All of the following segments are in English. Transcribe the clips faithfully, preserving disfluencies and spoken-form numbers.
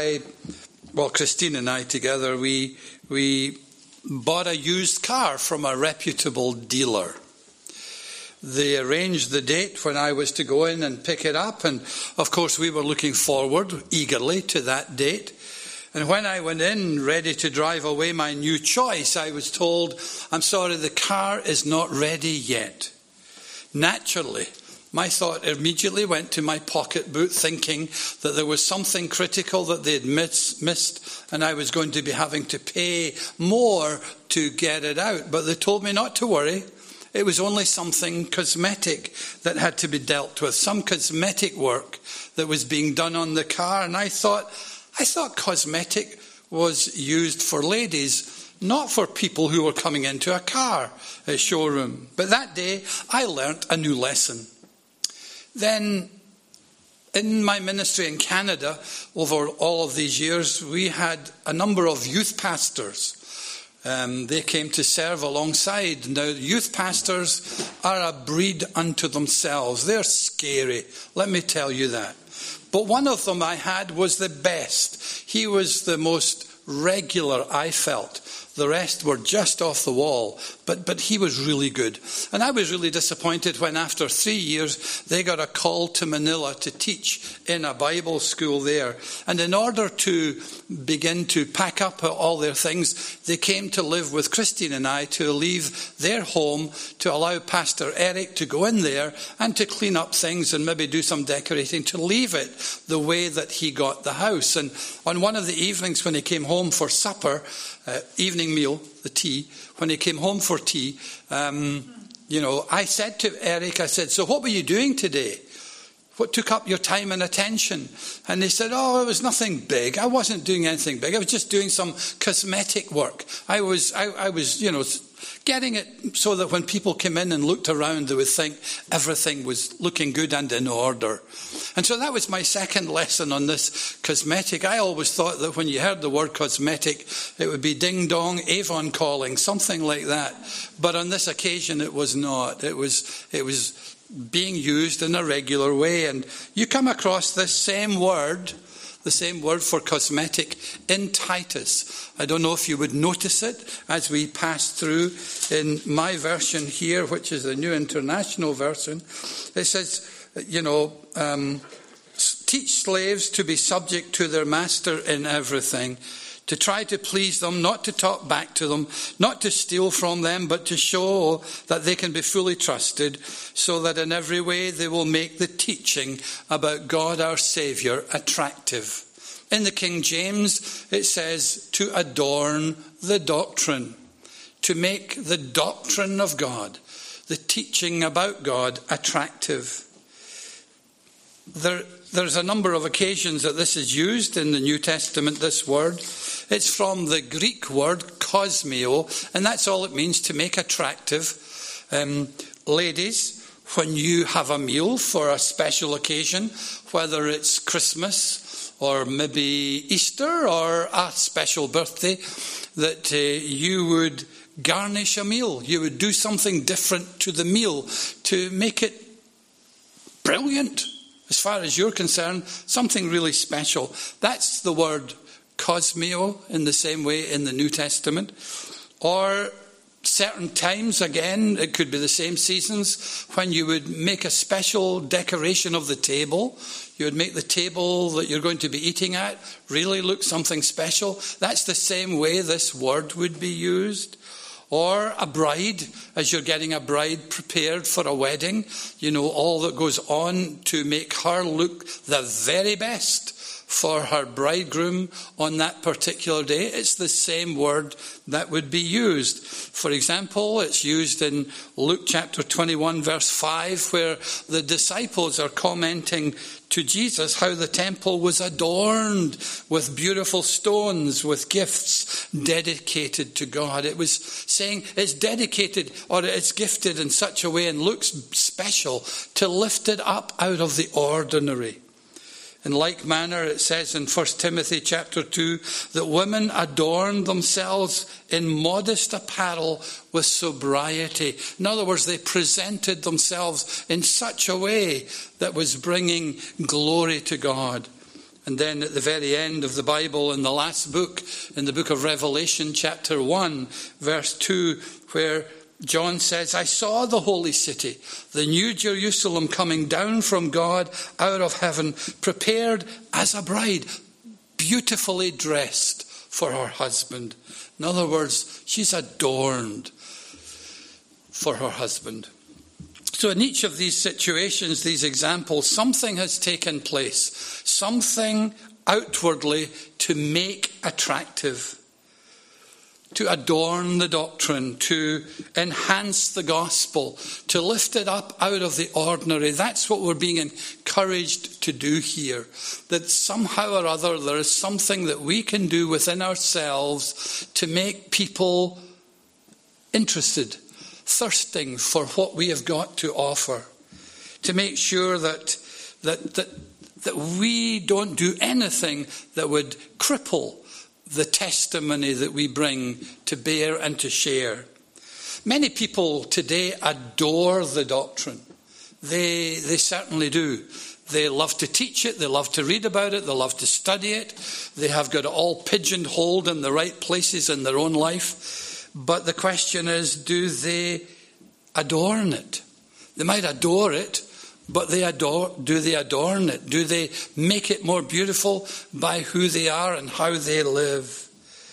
I, well, Christine and I together, we we bought a used car from a reputable dealer. They arranged the date when I was to go in and pick it up, and of course we were looking forward eagerly to that date. And when I went in ready to drive away my new choice, I was told, I'm sorry, the car is not ready yet. Naturally, my thought immediately went to my pocketbook, thinking that there was something critical that they had miss, missed and I was going to be having to pay more to get it out. But they told me not to worry. It was only something cosmetic that had to be dealt with, some cosmetic work that was being done on the car. And I thought, I thought cosmetic was used for ladies, not for people who were coming into a car a showroom. But that day, I learnt a new lesson. Then, in my ministry in Canada, over all of these years, we had a number of youth pastors. Um, they came to serve alongside. Now, youth pastors are a breed unto themselves. They're scary, let me tell you that. But one of them I had was the best. He was the most regular, I felt. The rest were just off the wall, but but he was really good. And I was really disappointed when after three years they got a call to Manila to teach in a Bible school there. And in order to begin to pack up all their things, they came to live with Christine and I, to leave their home, to allow Pastor Eric to go in there and to clean up things and maybe do some decorating, to leave it the way that he got the house. And on one of the evenings when he came home for supper, Uh, evening meal, the tea, when he came home for tea, um, you know, I said to Eric, I said, so what were you doing today? What took up your time and attention? And he said, oh, it was nothing big. I wasn't doing anything big. I was just doing some cosmetic work. I was, I, I was, you know, getting it so that when people came in and looked around, they would think everything was looking good and in order. And so that was my second lesson on this cosmetic. I always thought that when you heard the word cosmetic, it would be ding dong, Avon calling, something like that. But on this occasion, it was not. It was, it was being used in a regular way. And you come across this same word, the same word for cosmetic, in Titus. I don't know if you would notice it as we pass through. In my version here, which is the New International Version, it says, you know, um, teach slaves to be subject to their master in everything, to try to please them, not to talk back to them, not to steal from them, but to show that they can be fully trusted, so that in every way they will make the teaching about God our Saviour attractive. In the King James, it says to adorn the doctrine, to make the doctrine of God, the teaching about God, attractive. There, there's a number of occasions that this is used in the New Testament, this word. It's from the Greek word kosmio, and that's all it means, to make attractive. Um, ladies, when you have a meal for a special occasion, whether it's Christmas or maybe Easter or a special birthday, that uh, you would garnish a meal. You would do something different to the meal to make it brilliant. As far as you're concerned, something really special. That's the word kosmio in the same way in the New Testament. Or certain times, again, it could be the same seasons, when you would make a special decoration of the table. You would make the table that you're going to be eating at really look something special. That's the same way this word would be used. Or a bride, as you're getting a bride prepared for a wedding, you know, all that goes on to make her look the very best for her bridegroom on that particular day. It's the same word that would be used. For example, it's used in Luke chapter twenty-one, verse five, where the disciples are commenting to Jesus how the temple was adorned with beautiful stones, with gifts dedicated to God. It was saying it's dedicated, or it's gifted in such a way and looks special, to lift it up out of the ordinary. In like manner, it says in First Timothy chapter two that women adorn themselves in modest apparel with sobriety. In other words, they presented themselves in such a way that was bringing glory to God. And then at the very end of the Bible, in the last book, in the book of Revelation, chapter one, verse two, where John says, I saw the holy city, the new Jerusalem, coming down from God out of heaven, prepared as a bride, beautifully dressed for her husband. In other words, she's adorned for her husband. So in each of these situations, these examples, something has taken place. Something outwardly to make attractive, to adorn the doctrine, to enhance the gospel, to lift it up out of the ordinary. That's what we're being encouraged to do here. That somehow or other there is something that we can do within ourselves to make people interested, thirsting for what we have got to offer, to make sure that that that that we don't do anything that would cripple the testimony that we bring to bear and to share. Many people today adore the doctrine. They they certainly do. They love to teach it, they love to read about it, they love to study it. They have got it all pigeonholed in the right places in their own life. But the question is, do they adorn it? They might adore it, but they adore, do they adorn it? Do they make it more beautiful by who they are and how they live?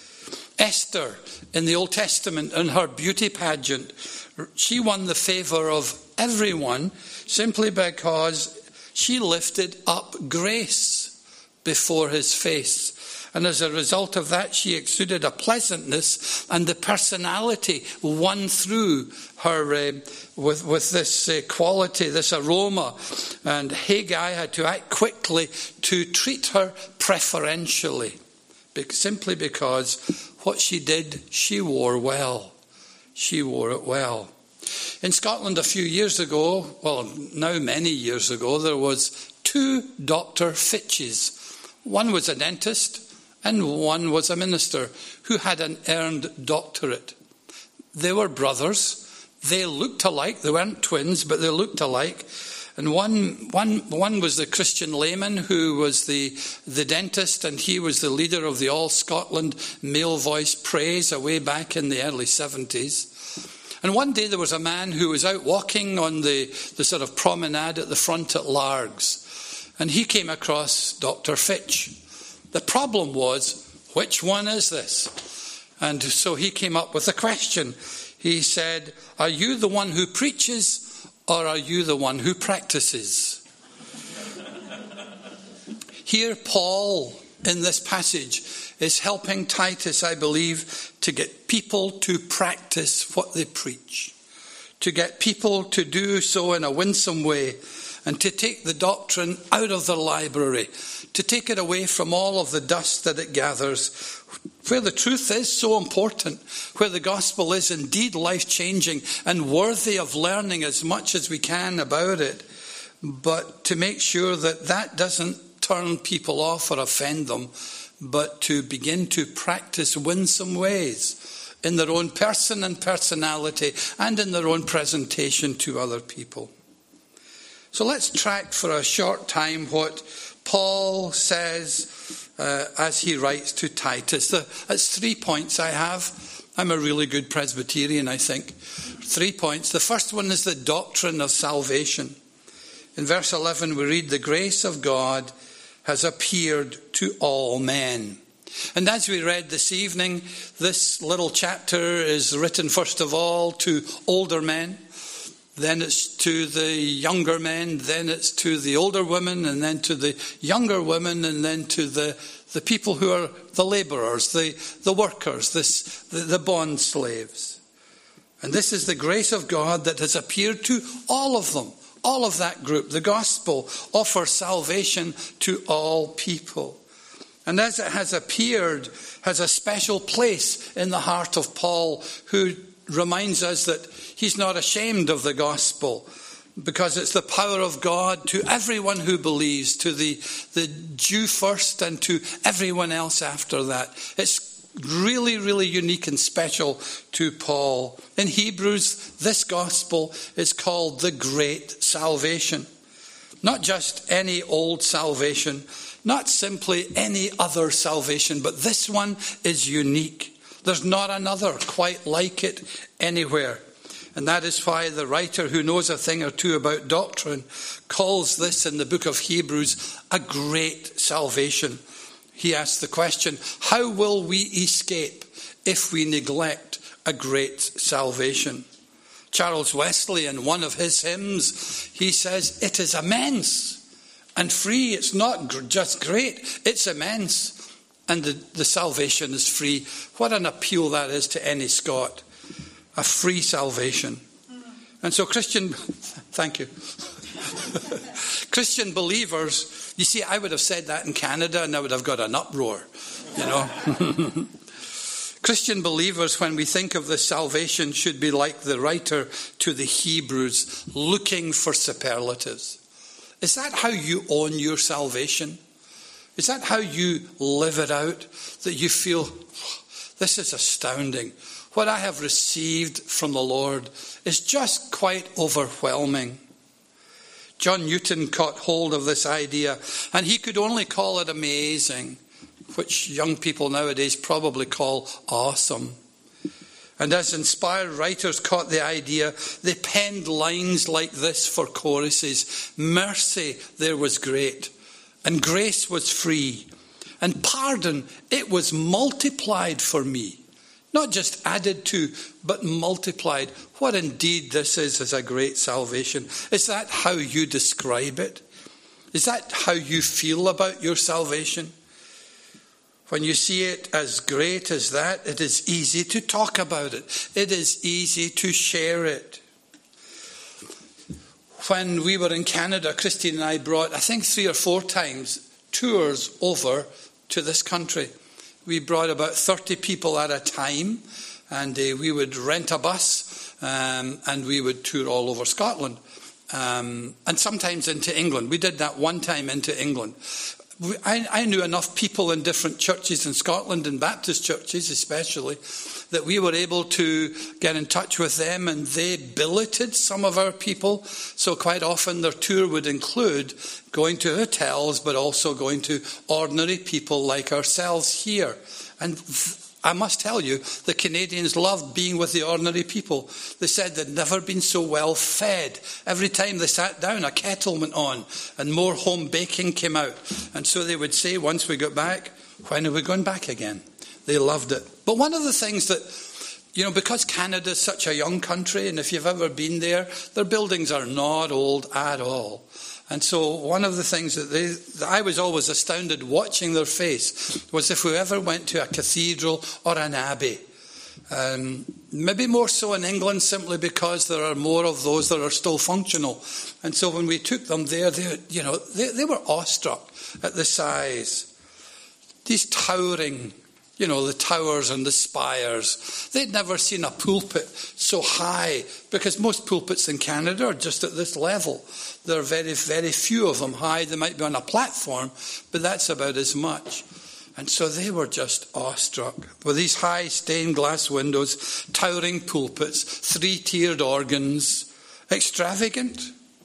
Esther, in the Old Testament, in her beauty pageant, she won the favour of everyone simply because she lifted up grace before his face. And as a result of that, she exuded a pleasantness, and the personality won through her uh, with, with this uh, quality, this aroma. And Haggai had to act quickly to treat her preferentially, simply because what she did, she wore well. She wore it well. In Scotland a few years ago, well, now many years ago, there was two Doctor Fitches. One was a dentist, and one was a minister who had an earned doctorate. They were brothers. They looked alike. They weren't twins, but they looked alike. And one, one, one was the Christian layman who was the, the dentist, and he was the leader of the All Scotland Male Voice Praise away back in the early seventies. And one day there was a man who was out walking on the, the sort of promenade at the front at Largs, and he came across Doctor Fitch. The problem was, which one is this? And so he came up with a question. He said, are you the one who preaches, or are you the one who practices? Here, Paul, in this passage, is helping Titus, I believe, to get people to practice what they preach, to get people to do so in a winsome way, and to take the doctrine out of the library, to take it away from all of the dust that it gathers, where the truth is so important, where the gospel is indeed life-changing and worthy of learning as much as we can about it, but to make sure that that doesn't turn people off or offend them, but to begin to practice winsome ways in their own person and personality and in their own presentation to other people. So let's track for a short time what Paul says uh, as he writes to Titus. The, that's three points I have. I'm a really good Presbyterian, I think. Three points. The first one is the doctrine of salvation. In verse eleven we read, the grace of God has appeared to all men. And as we read this evening, this little chapter is written first of all to older men. Then it's to the younger men, then it's to the older women, and then to the younger women, and then to the, the people who are the labourers, the, the workers, this, the, the bond slaves. And this is the grace of God that has appeared to all of them, all of that group. The gospel offers salvation to all people. And as it has appeared, has a special place in the heart of Paul, who reminds us that he's not ashamed of the gospel, because it's the power of God to everyone who believes, to the, the Jew first and to everyone else after that. It's really, really unique and special to Paul. In Hebrews, this gospel is called the Great Salvation. Not just any old salvation. Not simply any other salvation, but this one is unique. There's not another quite like it anywhere. And that is why the writer, who knows a thing or two about doctrine, calls this in the book of Hebrews a great salvation. He asks the question, how will we escape if we neglect a great salvation? Charles Wesley, in one of his hymns, he says, it is immense and free. It's not just great, it's immense. And the, the salvation is free. What an appeal that is to any Scot. A free salvation. And so Christian, thank you. Christian believers, you see, I would have said that in Canada and I would have got an uproar, you know. Christian believers, when we think of this salvation, should be like the writer to the Hebrews, looking for superlatives. Is that how you own your salvation? Is that how you live it out? That you feel, this is astounding. What I have received from the Lord is just quite overwhelming. John Newton caught hold of this idea, and he could only call it amazing, which young people nowadays probably call awesome. And as inspired writers caught the idea, they penned lines like this for choruses. Mercy, there was great, and grace was free, and pardon, it was multiplied for me. Not just added to, but multiplied. What indeed this is, is a great salvation. Is that how you describe it? Is that how you feel about your salvation? When you see it as great as that, it is easy to talk about it. It is easy to share it. When we were in Canada, Christine and I brought, I think three or four times, tours over to this country. We brought about thirty people at a time, and uh, we would rent a bus, um, and we would tour all over Scotland, um, and sometimes into England. We did that one time into England. We, I, I knew enough people in different churches in Scotland, and Baptist churches especially, that we were able to get in touch with them, and they billeted some of our people. So quite often their tour would include going to hotels, but also going to ordinary people like ourselves here. And I must tell you, the Canadians loved being with the ordinary people. They said they'd never been so well fed. Every time they sat down, a kettle went on and more home baking came out. And so they would say, once we got back, when are we going back again? They loved it. But one of the things that, you know, because Canada is such a young country, and if you've ever been there, their buildings are not old at all. And so one of the things that, they, that I was always astounded watching their face was if we ever went to a cathedral or an abbey. Um, maybe more so in England, simply because there are more of those that are still functional. And so when we took them there, they, you know, they, they were awestruck at the size. These towering, you know, the towers and the spires. They'd never seen a pulpit so high, because most pulpits in Canada are just at this level. There are very, very few of them high. They might be on a platform, but that's about as much. And so they were just awestruck with these high stained glass windows, towering pulpits, three-tiered organs. Extravagant?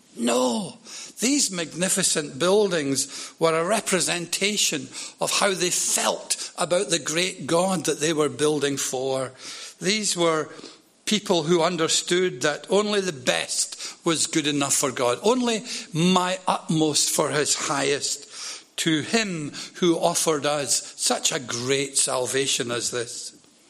No. These magnificent buildings were a representation of how they felt about the great God that they were building for. These were people who understood that only the best was good enough for God. Only my utmost for his highest. To him who offered us such a great salvation as this.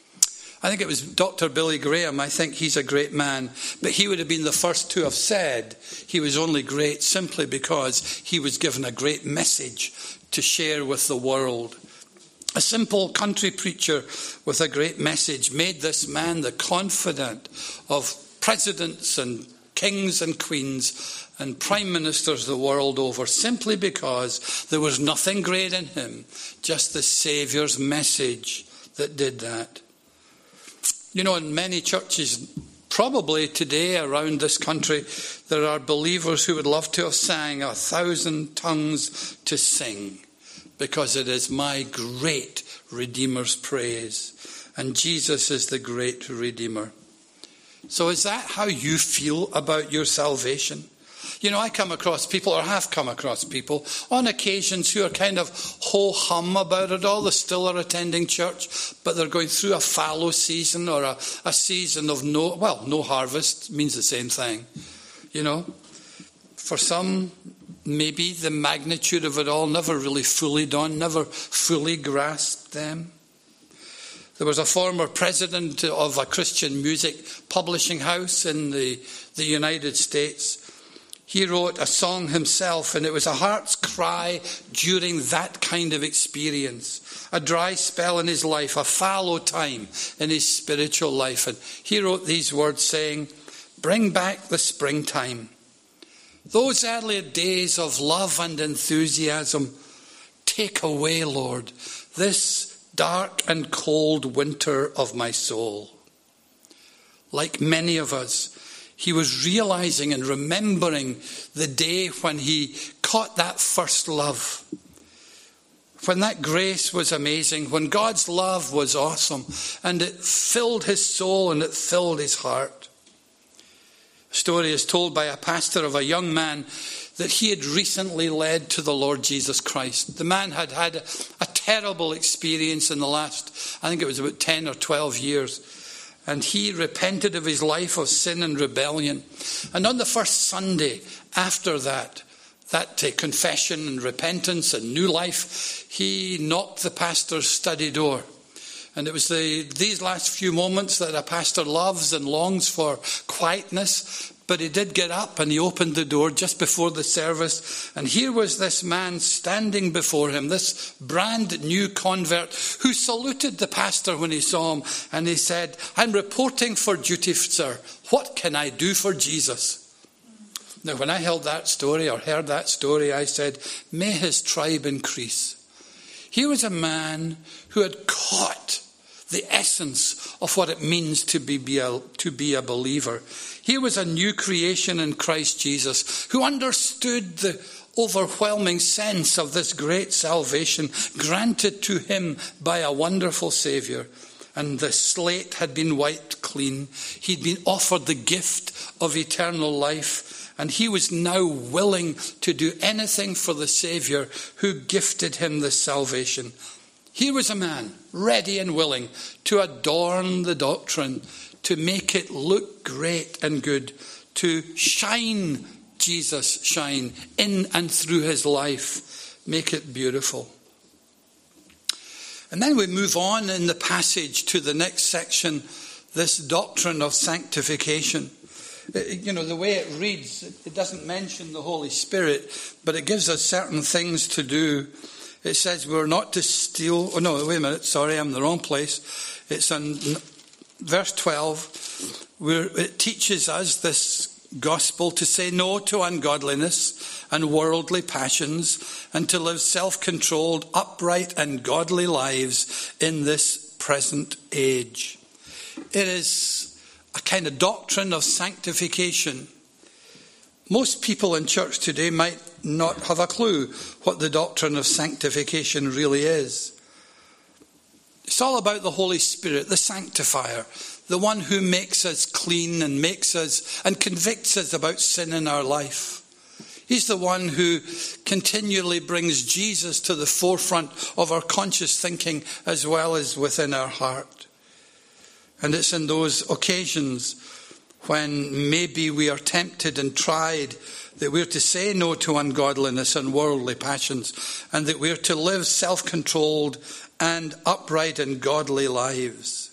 I think it was Doctor Billy Graham. I think he's a great man. But he would have been the first to have said he was only great simply because he was given a great message to share with the world. A simple country preacher with a great message made this man the confidant of presidents and kings and queens and prime ministers the world over, simply because there was nothing great in him, just the Saviour's message that did that. You know, in many churches, probably today around this country, there are believers who would love to have sang a thousand tongues to sing, because it is my great Redeemer's praise. And Jesus is the great Redeemer. So is that how you feel about your salvation? You know, I come across people, or have come across people, on occasions who are kind of ho-hum about it all. They still are attending church, but they're going through a fallow season or a, a season of no, well, no harvest means the same thing, you know. For some, maybe the magnitude of it all never really fully dawned, never fully grasped them. There was a former president of a Christian music publishing house in the, the United States. He wrote a song himself, and it was a heart's cry during that kind of experience. A dry spell in his life, a fallow time in his spiritual life. And he wrote these words saying, "Bring back the springtime. Those earlier days of love and enthusiasm. Take away, Lord, this dark and cold winter of my soul." Like many of us, he was realizing and remembering the day when he caught that first love. When that grace was amazing, when God's love was awesome, and it filled his soul and it filled his heart. A story is told by a pastor of a young man that he had recently led to the Lord Jesus Christ. The man had had a, a terrible experience in the last, I think it was about ten or twelve years. And he repented of his life of sin and rebellion. And on the first Sunday after that, that uh, confession and repentance and new life, he knocked the pastor's study door. And it was the, these last few moments that a pastor loves and longs for quietness. But he did get up and he opened the door just before the service. And here was this man standing before him, this brand new convert who saluted the pastor when he saw him. And he said, "I'm reporting for duty, sir. What can I do for Jesus?" Now, when I held that story or heard that story, I said, may his tribe increase. Here was a man who had caught the essence of what it means to be, be a, to be a believer. He was a new creation in Christ Jesus who understood the overwhelming sense of this great salvation granted to him by a wonderful Saviour. And the slate had been wiped clean. He'd been offered the gift of eternal life. And he was now willing to do anything for the Saviour who gifted him this salvation. Here was a man ready and willing to adorn the doctrine, to make it look great and good, to shine Jesus shine in and through his life, make it beautiful. And then we move on in the passage to the next section, this doctrine of sanctification. You know, the way it reads, it doesn't mention the Holy Spirit, but it gives us certain things to do. It says we're not to steal. Oh, no, wait a minute. Sorry, I'm in the wrong place. It's in verse twelve, where it teaches us this gospel to say no to ungodliness and worldly passions and to live self-controlled, upright and godly lives in this present age. It is a kind of doctrine of sanctification. Most people in church today might not have a clue what the doctrine of sanctification really is. It's all about the Holy Spirit, the sanctifier, the one who makes us clean and makes us and convicts us about sin in our life. He's the one who continually brings Jesus to the forefront of our conscious thinking as well as within our heart. And it's in those occasions when maybe we are tempted and tried that we're to say no to ungodliness and worldly passions, and that we're to live self-controlled and upright and godly lives.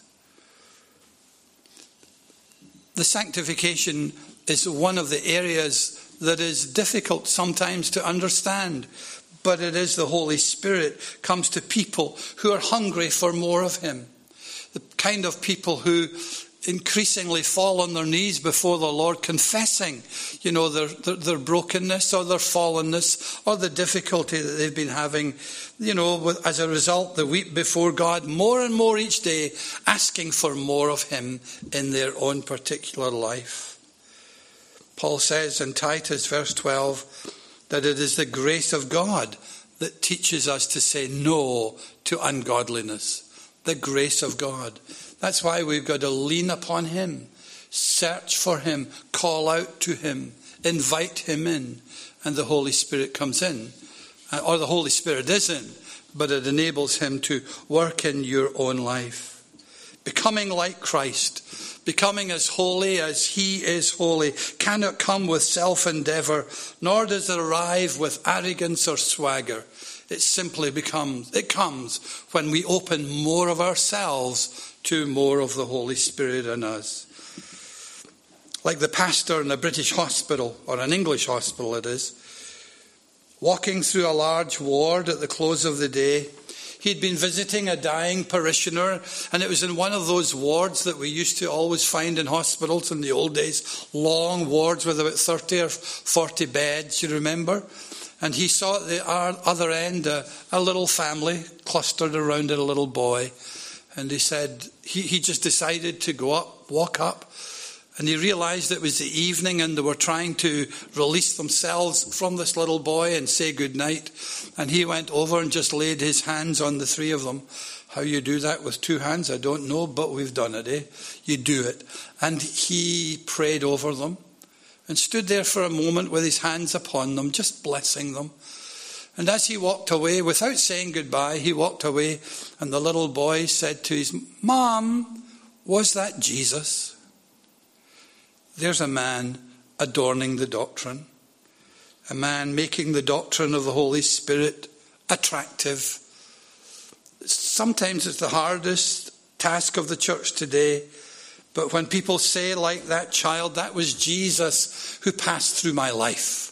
The sanctification is one of the areas that is difficult sometimes to understand, but it is the Holy Spirit comes to people who are hungry for more of him. The kind of people who increasingly fall on their knees before the Lord, confessing, you know, their, their, their brokenness or their fallenness or the difficulty that they've been having, you know, as a result, they weep before God more and more each day, asking for more of him in their own particular life. Paul says in Titus verse twelve that it is the grace of God that teaches us to say no to ungodliness. The grace of God. That's why we've got to lean upon him, search for him, call out to him invite him in, and the Holy Spirit comes in. Or the Holy Spirit is in, but it enables him to work in your own life. Becoming like Christ, becoming as holy as he is holy, cannot come with self-endeavour, nor does it arrive with arrogance or swagger. It simply becomes, it comes when we open more of ourselves to more of the Holy Spirit in us. Like the pastor in a British hospital, or an English hospital it is, walking through a large ward at the close of the day. He'd been visiting a dying parishioner, and it was in one of those wards that we used to always find in hospitals in the old days, long wards with about thirty or forty beds, you remember? And he saw at the other end a, a little family clustered around a little boy. And he said, he, he just decided to go up, walk up. And he realized it was the evening and they were trying to release themselves from this little boy and say goodnight. And he went over and just laid his hands on the three of them. How you do that with two hands, I don't know, but we've done it, eh? You do it. And he prayed over them and stood there for a moment with his hands upon them, just blessing them. And as he walked away, without saying goodbye, he walked away, and the little boy said to his mom, "Was that Jesus?" There's a man adorning the doctrine, a man making the doctrine of the Holy Spirit attractive. Sometimes it's the hardest task of the church today. But when people say like that child, that was Jesus who passed through my life.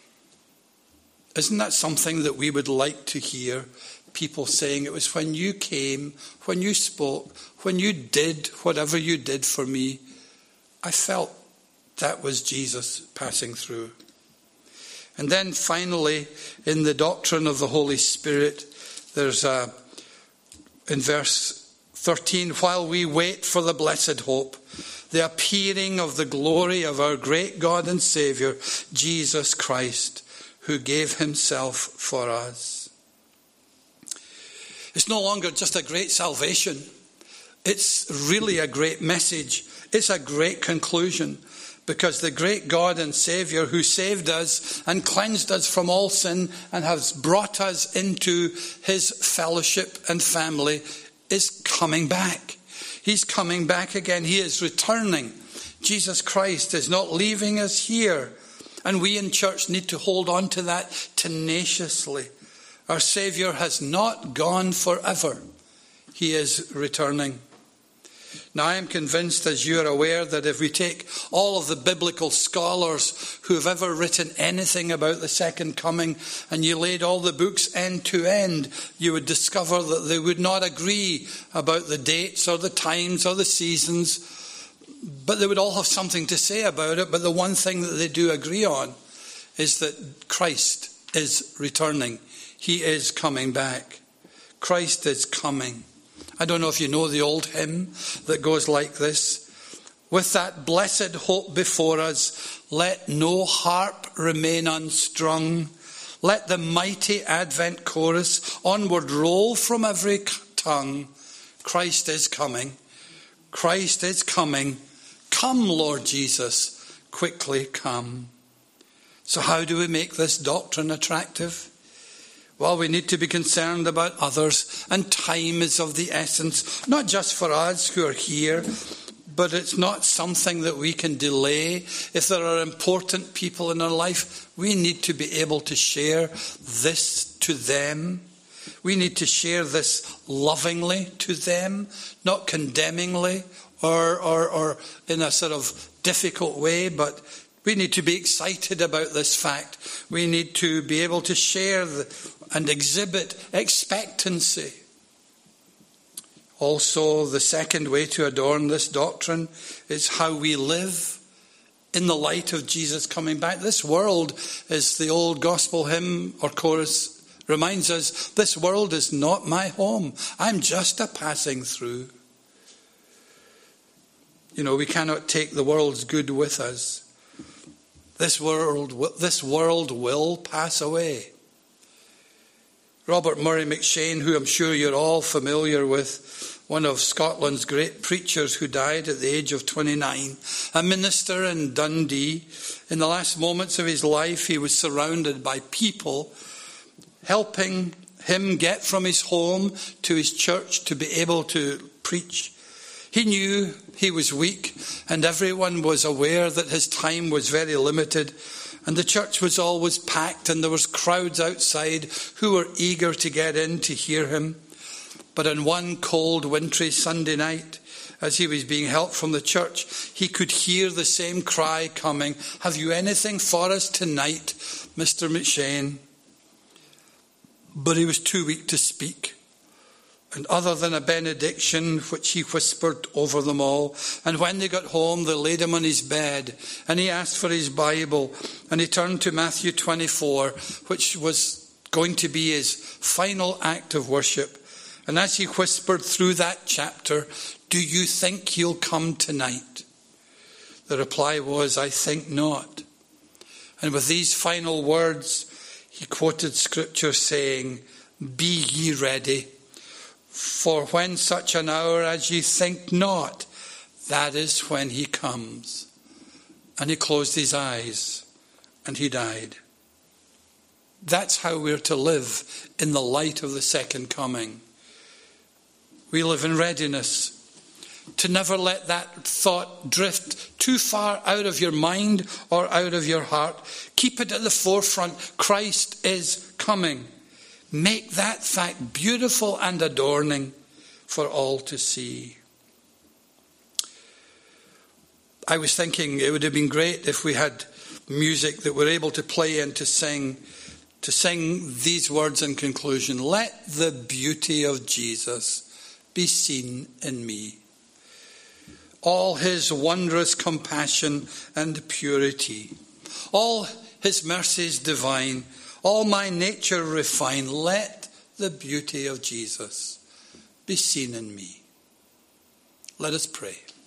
Isn't that something that we would like to hear? People saying it was when you came, when you spoke, when you did whatever you did for me, I felt that was Jesus passing through. And then finally, in the doctrine of the Holy Spirit, there's a, in verse thirteen, while we wait for the blessed hope, the appearing of the glory of our great God and Saviour, Jesus Christ, who gave himself for us. It's no longer just a great salvation. It's really a great message. It's a great conclusion, because the great God and Saviour who saved us and cleansed us from all sin and has brought us into his fellowship and family is coming back. He's coming back again. He is returning. Jesus Christ is not leaving us here. And we in church need to hold on to that tenaciously. Our Saviour has not gone forever. He is returning. Now, I am convinced, as you are aware, that if we take all of the biblical scholars who have ever written anything about the second coming and you laid all the books end to end, you would discover that they would not agree about the dates or the times or the seasons, but they would all have something to say about it. But the one thing that they do agree on is that Christ is returning. He is coming back. Christ is coming. I don't know if you know the old hymn that goes like this. With that blessed hope before us, let no harp remain unstrung. Let the mighty Advent chorus onward roll from every tongue. Christ is coming. Christ is coming. Come, Lord Jesus, quickly come. So how do we make this doctrine attractive? Well, we need to be concerned about others, and time is of the essence, not just for us who are here, but it's not something that we can delay. If there are important people in our life, we need to be able to share this to them. We need to share this lovingly to them, not condemningly or, or, or in a sort of difficult way, but we need to be excited about this fact. We need to be able to share the, and exhibit expectancy. Also, the second way to adorn this doctrine is how we live in the light of Jesus coming back. This world, as the old gospel hymn or chorus reminds us, this world is not my home. I'm just a passing through. You know, we cannot take the world's good with us. This world, this world will pass away. Robert Murray McCheyne, who I'm sure you're all familiar with, one of Scotland's great preachers who died at the age of twenty-nine, a minister in Dundee. In the last moments of his life, he was surrounded by people helping him get from his home to his church to be able to preach. He knew he was weak, and everyone was aware that his time was very limited, and the church was always packed, and there was crowds outside who were eager to get in to hear him. But on one cold, wintry Sunday night, as he was being helped from the church, he could hear the same cry coming, "Have you anything for us tonight, Mister McShane?" But he was too weak to speak. And other than a benediction, which he whispered over them all, and when they got home, they laid him on his bed, and he asked for his Bible, and he turned to Matthew twenty-four, which was going to be his final act of worship. And as he whispered through that chapter, "Do you think he'll come tonight?" The reply was, "I think not." And with these final words, he quoted scripture saying, "Be ye ready, for when such an hour as ye think not, that is when he comes." And he closed his eyes and he died. That's how we're to live in the light of the second coming. We live in readiness, to never let that thought drift too far out of your mind or out of your heart. Keep it at the forefront. Christ is coming. Make that fact beautiful and adorning for all to see. I was thinking it would have been great if we had music that we're able to play and to sing, to sing these words in conclusion. Let the beauty of Jesus be seen in me. All his wondrous compassion and purity, all his mercies divine, all my nature refine. Let the beauty of Jesus be seen in me. Let us pray.